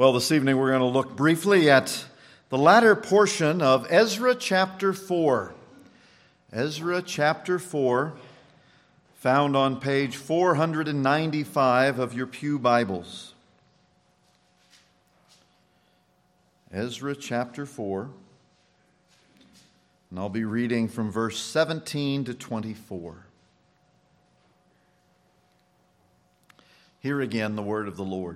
Well, this evening we're going to look briefly at the latter portion of Ezra chapter 4. Ezra chapter 4, found on page 495 of your pew Bibles. Ezra chapter 4, and I'll be reading from verse 17 to 24. Hear again the word of the Lord.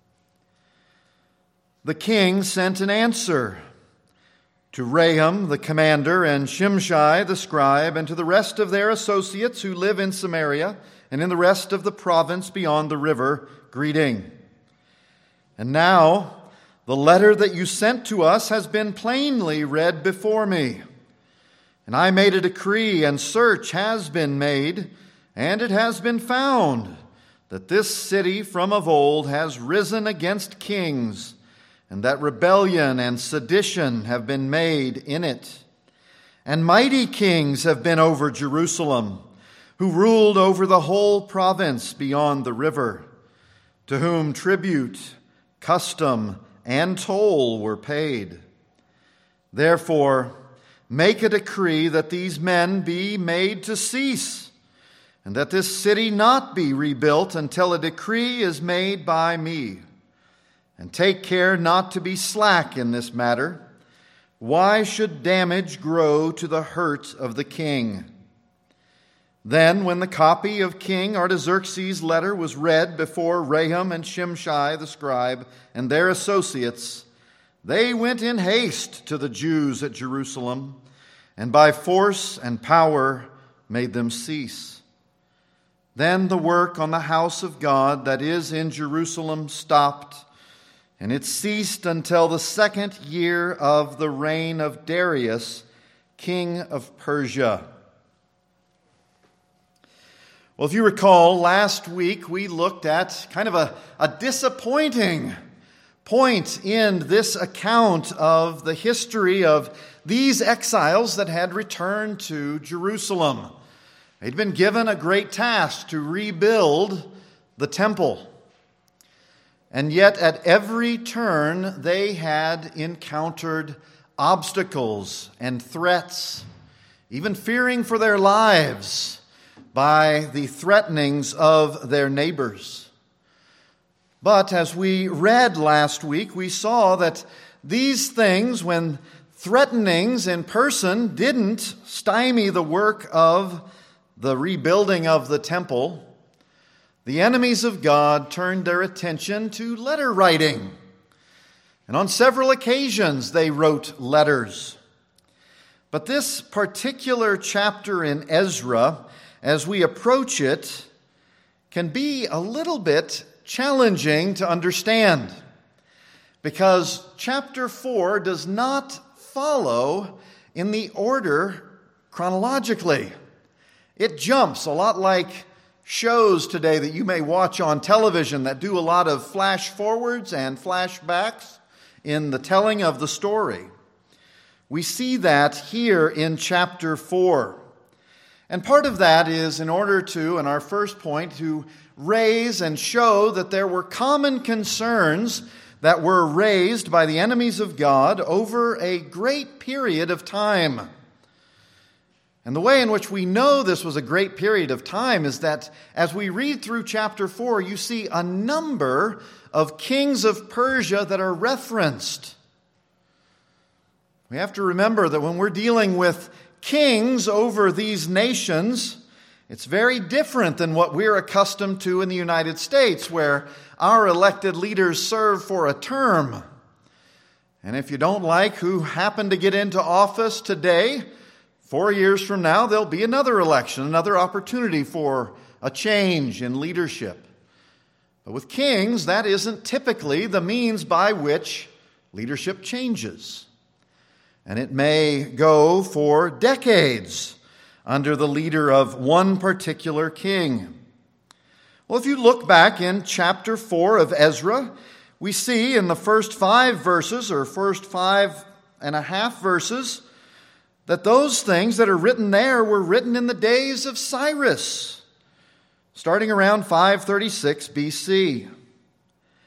The king sent an answer to Raham the commander and Shimshai the scribe and to the rest of their associates who live in Samaria and in the rest of the province beyond the river, greeting. And now the letter that you sent to us has been plainly read before me. And I made a decree, and search has been made, and it has been found that this city from of old has risen against kings, and that rebellion and sedition have been made in it. And mighty kings have been over Jerusalem, who ruled over the whole province beyond the river, to whom tribute, custom, and toll were paid. Therefore, make a decree that these men be made to cease, and that this city not be rebuilt until a decree is made by me. And take care not to be slack in this matter. Why should damage grow to the hurt of the king? Then, when the copy of King Artaxerxes' letter was read before Raham and Shimshai the scribe and their associates, they went in haste to the Jews at Jerusalem, and by force and power made them cease. Then the work on the house of God that is in Jerusalem stopped, and it ceased until the second year of the reign of Darius, king of Persia. Well, if you recall, last week we looked at kind of a disappointing point in this account of the history of these exiles that had returned to Jerusalem. They'd been given a great task to rebuild the temple. And yet at every turn they had encountered obstacles and threats, even fearing for their lives by the threatenings of their neighbors. But as we read last week, we saw that these things, when threatenings in person, didn't stymie the work of the rebuilding of the temple. The enemies of God turned their attention to letter writing. And on several occasions they wrote letters. But this particular chapter in Ezra, as we approach it, can be a little bit challenging to understand. Because chapter 4 does not follow in the order chronologically. It jumps a lot like shows today that you may watch on television that do a lot of flash forwards and flashbacks in the telling of the story. We see that here in chapter 4. And part of that is in order to, in our first point, to raise and show that there were common concerns that were raised by the enemies of God over a great period of time. And the way in which we know this was a great period of time is that as we read through chapter 4, you see a number of kings of Persia that are referenced. We have to remember that when we're dealing with kings over these nations, it's very different than what we're accustomed to in the United States, where our elected leaders serve for a term. And if you don't like who happened to get into office today, 4 years from now, there'll be another election, another opportunity for a change in leadership. But with kings, that isn't typically the means by which leadership changes. And it may go for decades under the leader of one particular king. Well, if you look back in chapter 4 of Ezra, we see in the first 5 verses, or first 5.5 verses, that those things that are written there were written in the days of Cyrus, starting around 536 BC.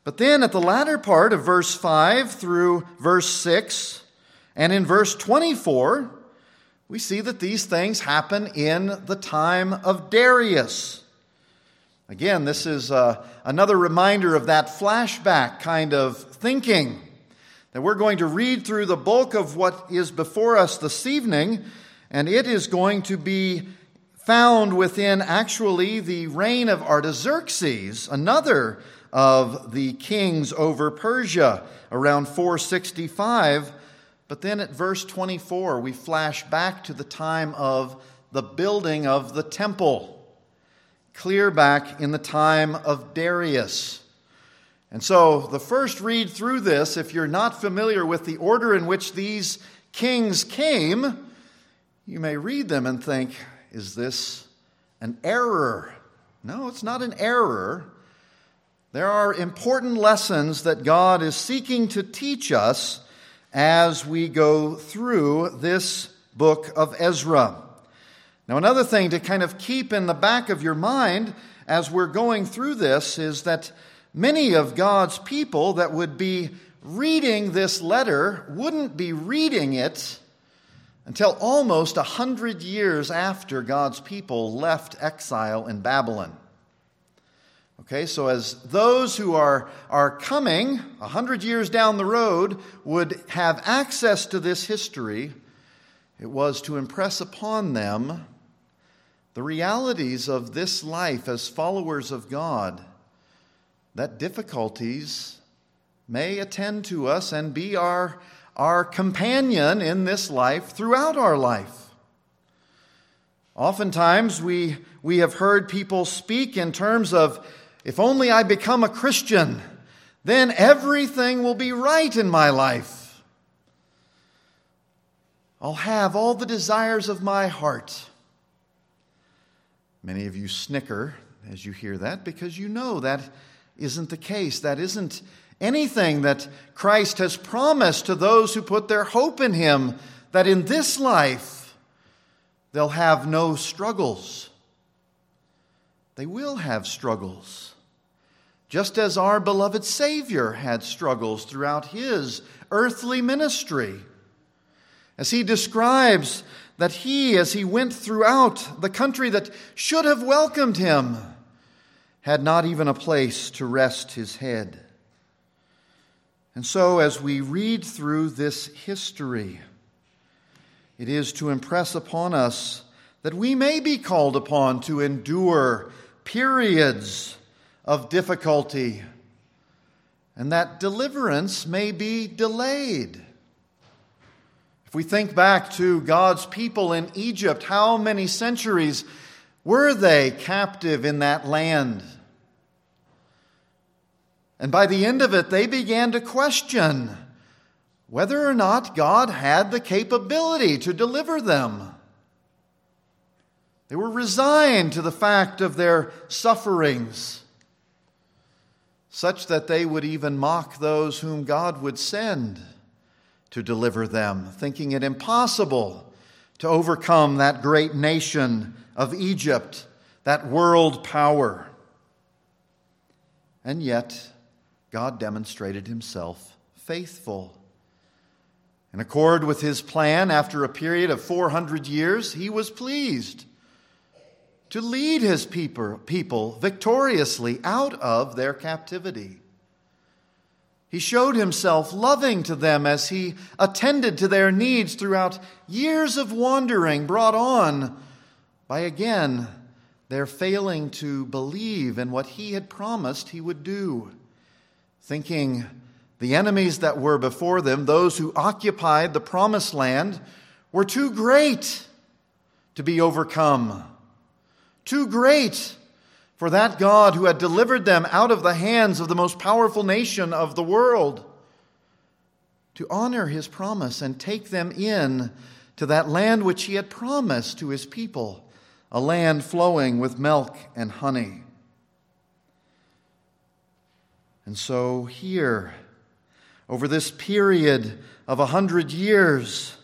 But then at the latter part of verse 5 through verse 6, and in verse 24, we see that these things happen in the time of Darius. Again, this is another reminder of that flashback kind of thinking, that we're going to read through the bulk of what is before us this evening, and it is going to be found within actually the reign of Artaxerxes, another of the kings over Persia, around 465. But then at verse 24, we flash back to the time of the building of the temple, clear back in the time of Darius. And so the first read through this, if you're not familiar with the order in which these kings came, you may read them and think, is this an error? No, it's not an error. There are important lessons that God is seeking to teach us as we go through this book of Ezra. Now, another thing to kind of keep in the back of your mind as we're going through this is that many of God's people that would be reading this letter wouldn't be reading it until almost 100 years after God's people left exile in Babylon. Okay, so as those who are coming 100 years down the road would have access to this history, it was to impress upon them the realities of this life as followers of God, that difficulties may attend to us and be our companion in this life throughout our life. Oftentimes we have heard people speak in terms of, if only I become a Christian, then everything will be right in my life. I'll have all the desires of my heart. Many of you snicker as you hear that because you know that isn't the case. That isn't anything that Christ has promised to those who put their hope in Him, that in this life they'll have no struggles. They will have struggles. Just as our beloved Savior had struggles throughout His earthly ministry. As He describes that He, as He went throughout the country that should have welcomed Him, had not even a place to rest His head. And so as we read through this history, it is to impress upon us that we may be called upon to endure periods of difficulty, and that deliverance may be delayed. If we think back to God's people in Egypt, how many centuries were they captive in that land? And by the end of it, they began to question whether or not God had the capability to deliver them. They were resigned to the fact of their sufferings, such that they would even mock those whom God would send to deliver them, thinking it impossible to overcome that great nation of Egypt, that world power. And yet, God demonstrated Himself faithful. In accord with His plan, after a period of 400 years, He was pleased to lead His people victoriously out of their captivity. He showed Himself loving to them as He attended to their needs throughout years of wandering brought on by, again, their failing to believe in what He had promised He would do, thinking the enemies that were before them, those who occupied the promised land, were too great to be overcome. Too great for that God who had delivered them out of the hands of the most powerful nation of the world, to honor His promise and take them in to that land which He had promised to His people, a land flowing with milk and honey. And so here, over this period of 100 years,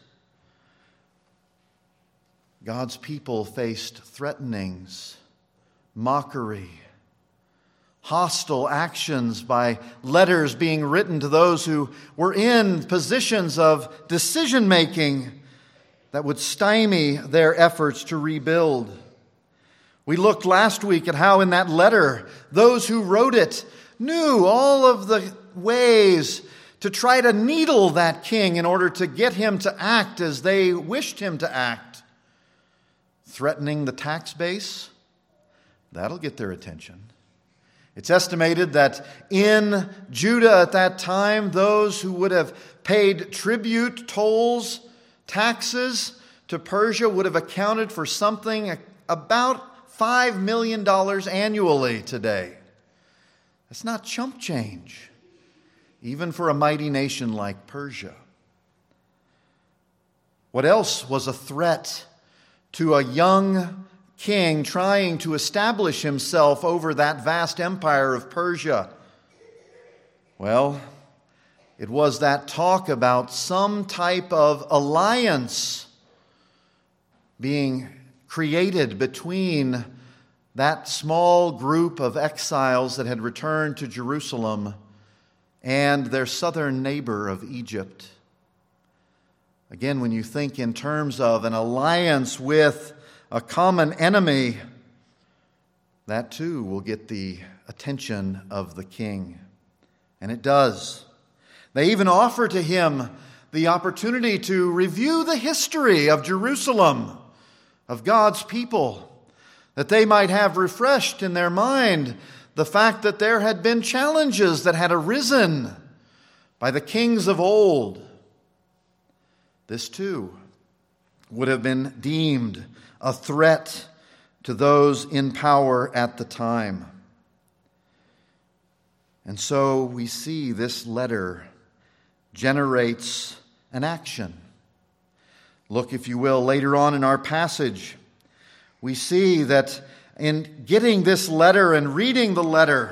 God's people faced threatenings, mockery, hostile actions by letters being written to those who were in positions of decision-making that would stymie their efforts to rebuild. We looked last week at how in that letter, those who wrote it knew all of the ways to try to needle that king in order to get him to act as they wished him to act. Threatening the tax base, that'll get their attention. It's estimated that in Judah at that time, those who would have paid tribute, tolls, taxes to Persia would have accounted for something about $5 million annually today. That's not chump change, even for a mighty nation like Persia. What else was a threat to a young king trying to establish himself over that vast empire of Persia? Well, it was that talk about some type of alliance being created between that small group of exiles that had returned to Jerusalem and their southern neighbor of Egypt. Again, when you think in terms of an alliance with a common enemy, that too will get the attention of the king. And it does. They even offer to him the opportunity to review the history of Jerusalem, of God's people, that they might have refreshed in their mind the fact that there had been challenges that had arisen by the kings of old. This too would have been deemed a threat to those in power at the time. And so we see this letter generates an action. Look, if you will, later on in our passage, we see that in getting this letter and reading the letter,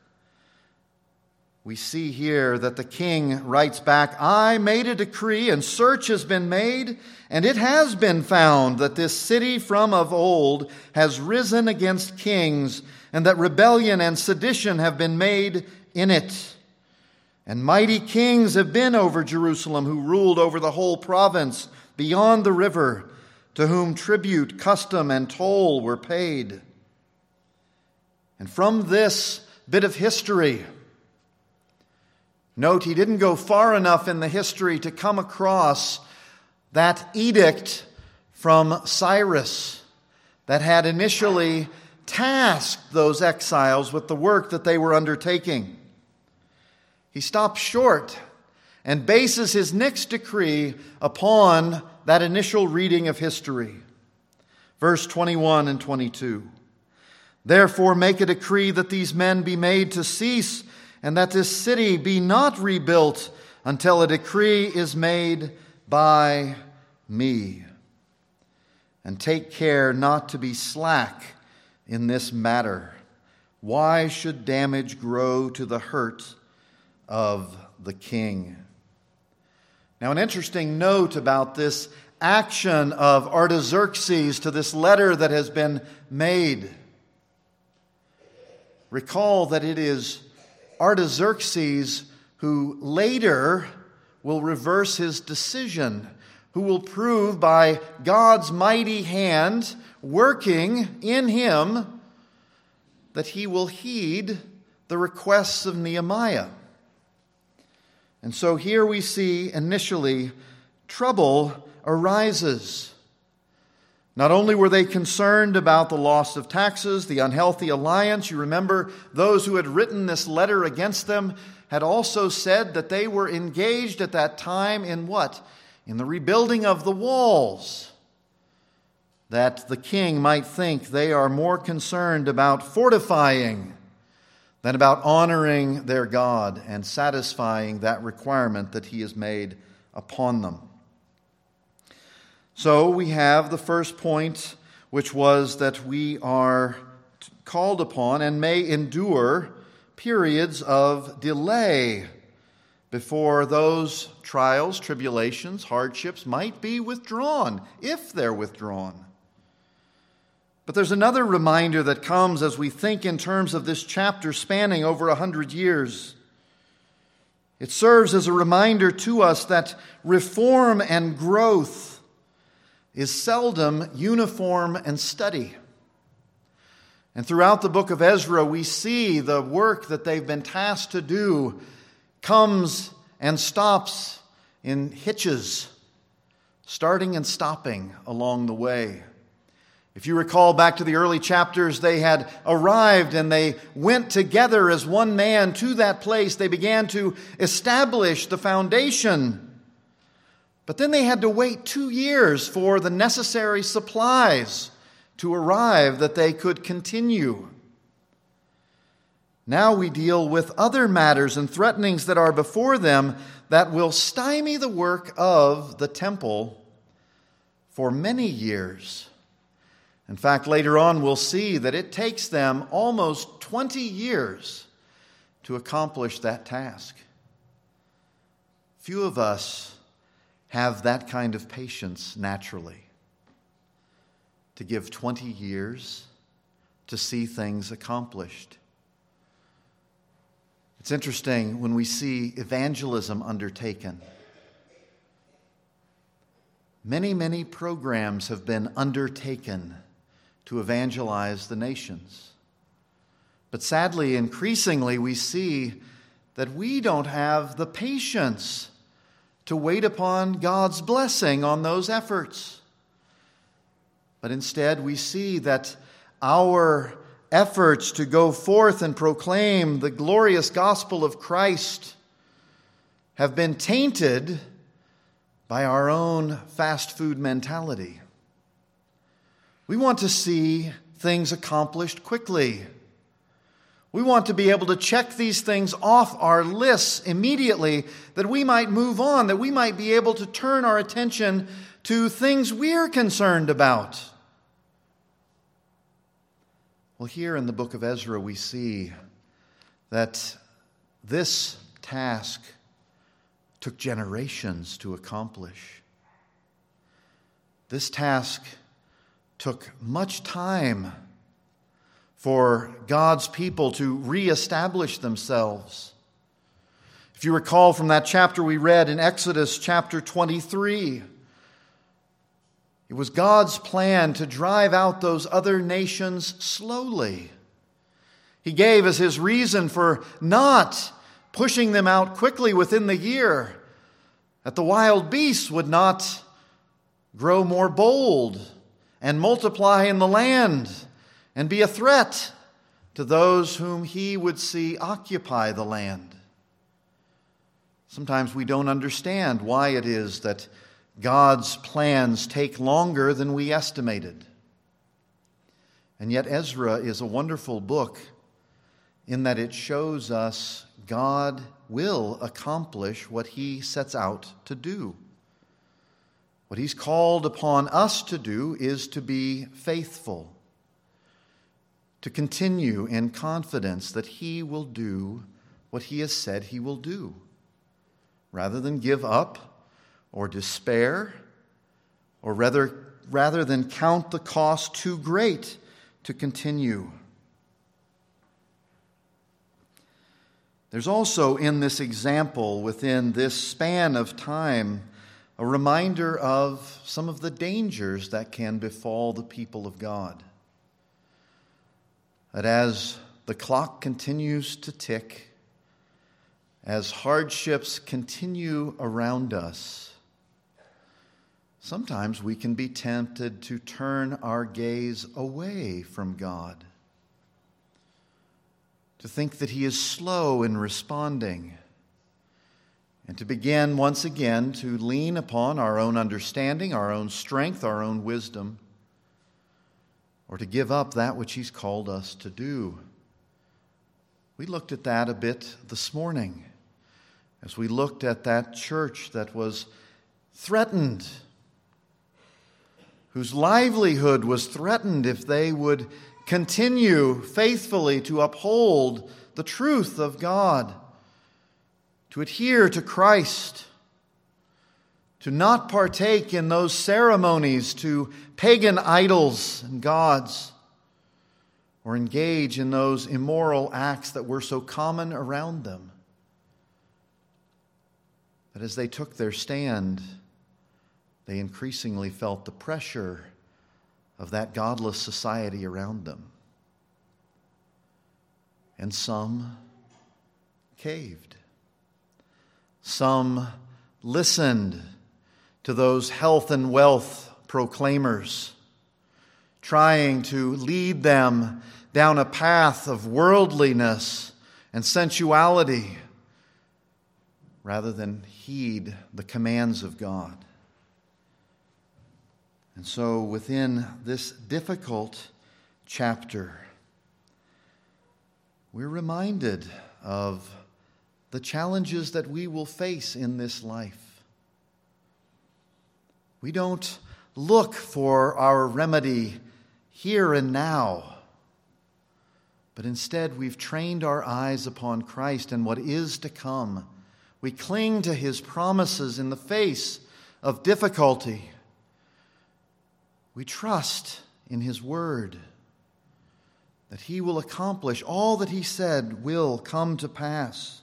we see here that the king writes back, "I made a decree, and search has been made, and it has been found that this city from of old has risen against kings, and that rebellion and sedition have been made in it. And mighty kings have been over Jerusalem, who ruled over the whole province beyond the river, to whom tribute, custom, and toll were paid." And from this bit of history, note, he didn't go far enough in the history to come across that edict from Cyrus that had initially tasked those exiles with the work that they were undertaking. He stops short and bases his next decree upon that initial reading of history. Verse 21 and 22. "Therefore make a decree that these men be made to cease, and that this city be not rebuilt until a decree is made by me. And take care not to be slack in this matter. Why should damage grow to the hurt of the king?" Now, an interesting note about this action of Artaxerxes to this letter that has been made. Recall that it is Artaxerxes who later will reverse his decision, who will prove by God's mighty hand working in him that he will heed the requests of Nehemiah. And so here we see initially trouble arises. Not only were they concerned about the loss of taxes, the unhealthy alliance, you remember those who had written this letter against them had also said that they were engaged at that time in what? In the rebuilding of the walls. That the king might think they are more concerned about fortifying than about honoring their God and satisfying that requirement that he has made upon them. So we have the first point, which was that we are called upon and may endure periods of delay before those trials, tribulations, hardships might be withdrawn, if they're withdrawn. But there's another reminder that comes as we think in terms of this chapter spanning over 100 years. It serves as a reminder to us that reform and growth is seldom uniform and steady. And throughout the book of Ezra, we see the work that they've been tasked to do comes and stops in hitches, starting and stopping along the way. If you recall back to the early chapters, they had arrived and they went together as one man to that place. They began to establish the foundation. But then they had to wait 2 years for the necessary supplies to arrive that they could continue. Now we deal with other matters and threatenings that are before them that will stymie the work of the temple for many years. In fact, later on we'll see that it takes them almost 20 years to accomplish that task. Few of us have that kind of patience naturally, to give 20 years to see things accomplished. It's interesting when we see evangelism undertaken. Many programs have been undertaken to evangelize the nations. But sadly, increasingly, we see that we don't have the patience to wait upon God's blessing on those efforts. But instead, we see that our efforts to go forth and proclaim the glorious gospel of Christ have been tainted by our own fast food mentality. We want to see things accomplished quickly. We want to be able to check these things off our lists immediately, that we might move on, that we might be able to turn our attention to things we're concerned about. Well, here in the book of Ezra, we see that this task took generations to accomplish. This task took much time for God's people to reestablish themselves. If you recall from that chapter we read in Exodus chapter 23, it was God's plan to drive out those other nations slowly. He gave as his reason for not pushing them out quickly within the year that the wild beasts would not grow more bold and multiply in the land and be a threat to those whom he would see occupy the land. Sometimes we don't understand why it is that God's plans take longer than we estimated. And yet Ezra is a wonderful book in that it shows us God will accomplish what he sets out to do. What he's called upon us to do is to be faithful, to continue in confidence that he will do what he has said he will do, rather than give up or despair, or rather than count the cost too great to continue. There's also in this example, within this span of time, a reminder of some of the dangers that can befall the people of God. That as the clock continues to tick, as hardships continue around us, sometimes we can be tempted to turn our gaze away from God, to think that he is slow in responding, and to begin once again to lean upon our own understanding, our own strength, our own wisdom, or to give up that which he's called us to do. We looked at that a bit this morning as we looked at that church that was threatened, whose livelihood was threatened if they would continue faithfully to uphold the truth of God, to adhere to Christ, to not partake in those ceremonies to pagan idols and gods, or engage in those immoral acts that were so common around them. But as they took their stand, they increasingly felt the pressure of that godless society around them. And some caved. Some listened to those health and wealth proclaimers, trying to lead them down a path of worldliness and sensuality, rather than heed the commands of God. And so within this difficult chapter, we're reminded of the challenges that we will face in this life. We don't look for our remedy here and now, but instead we've trained our eyes upon Christ and what is to come. We cling to His promises in the face of difficulty. We trust in His word that He will accomplish all that He said will come to pass.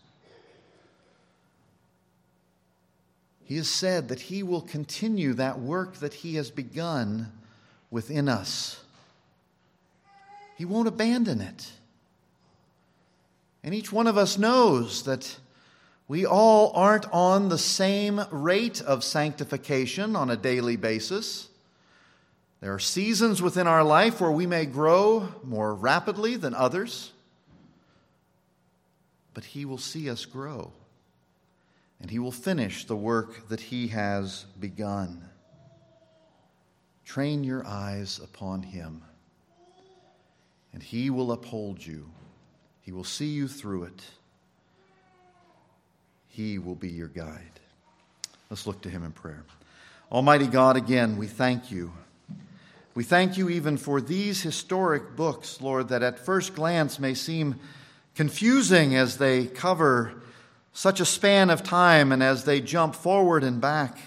He has said that He will continue that work that He has begun within us. He won't abandon it. And each one of us knows that we all aren't on the same rate of sanctification on a daily basis. There are seasons within our life where we may grow more rapidly than others, but He will see us grow, and He will finish the work that He has begun. Train your eyes upon Him, and He will uphold you. He will see you through it. He will be your guide. Let's look to Him in prayer. Almighty God, again, we thank You. We thank You even for these historic books, Lord, that at first glance may seem confusing as they cover such a span of time and as they jump forward and back.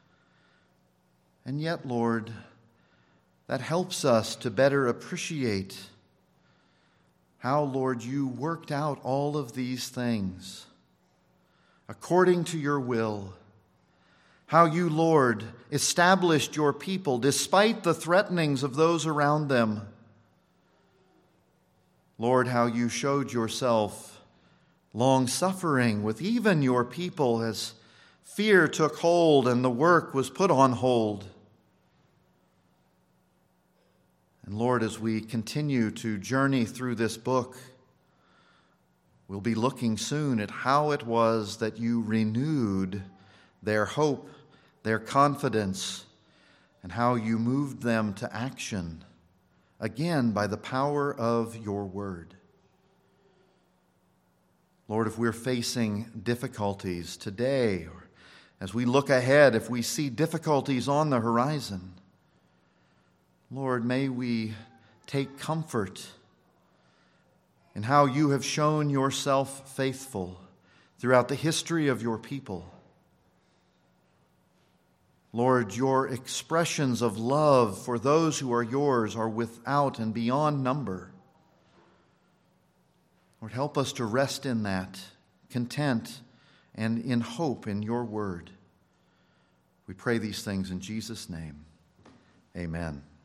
And yet, Lord, that helps us to better appreciate how, Lord, You worked out all of these things according to Your will. How You, Lord, established Your people despite the threatenings of those around them. Lord, how You showed Yourself long-suffering with even Your people as fear took hold and the work was put on hold. And Lord, as we continue to journey through this book, we'll be looking soon at how it was that You renewed their hope, their confidence, and how You moved them to action, again by the power of Your word. Lord, if we're facing difficulties today, or as we look ahead, if we see difficulties on the horizon, Lord, may we take comfort in how You have shown Yourself faithful throughout the history of Your people. Lord, Your expressions of love for those who are Yours are without and beyond number. Lord, help us to rest in that, content and in hope in Your word. We pray these things in Jesus' name. Amen.